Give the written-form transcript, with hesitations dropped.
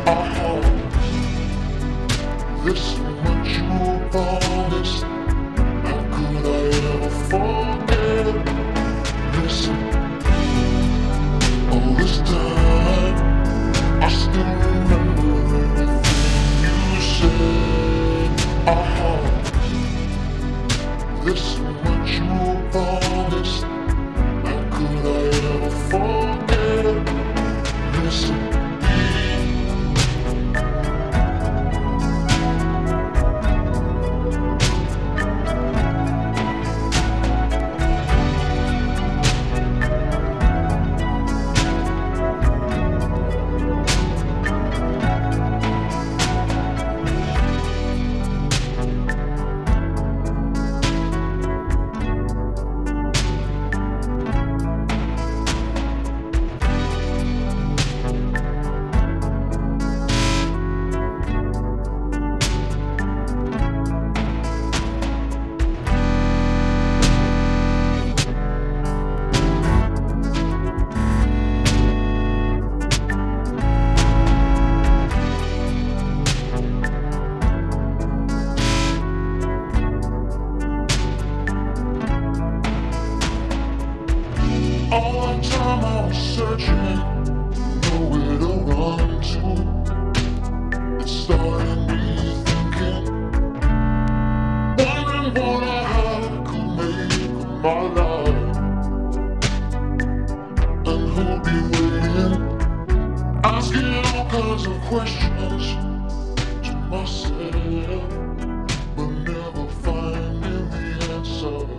Oh, this much more honest. How could I ever forget? Listen, all this time I still remember everything you said. Oh, this much more honest. How could I ever forget? Listen. All the time I was searching, nowhere to run to. It started me thinking, wondering what I could make of my life, and who'd be waiting, asking all kinds of questions to myself, but never finding the answer.